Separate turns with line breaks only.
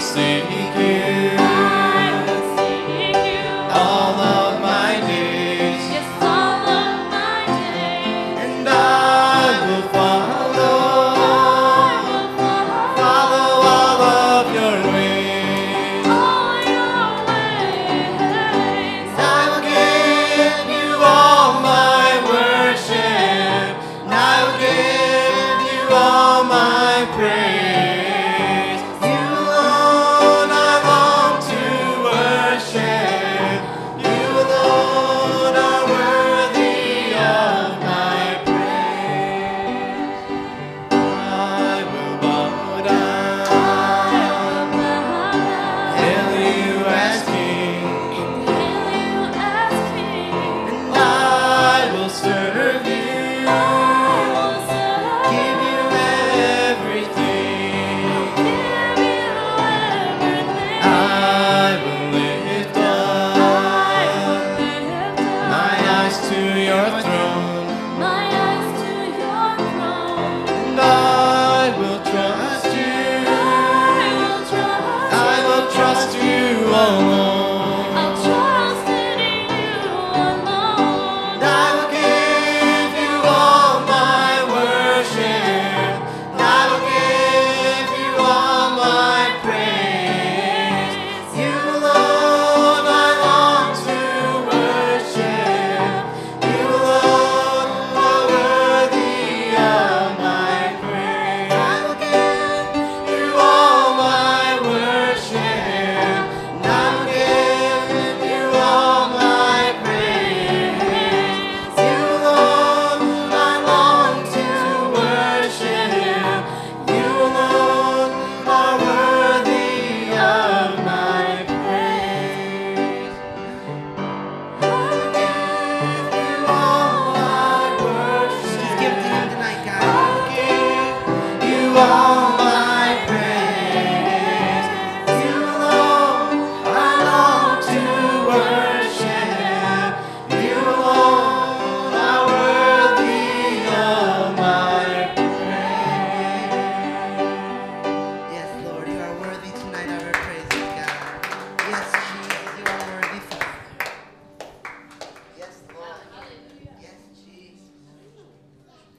seek you all of my days, and I will follow all of your ways. I will give you all my worship, and I will give you all my praise. You alone I long to worship. You alone are worthy of my praise. I will bow down, hail you as King, and I will serve you, give you everything. I will lift up my eyes to your throne, and I will trust you. I will trust you alone. And I will give you all my worship, and I will give you all my praise. You alone I long to worship. You alone are worthy of my praise. I will give you all my worship, and I will give you all my praise. You alone I long to worship. You alone are worthy of my praise. I will give you all my worship. Just give it to him tonight, guys. I will give you all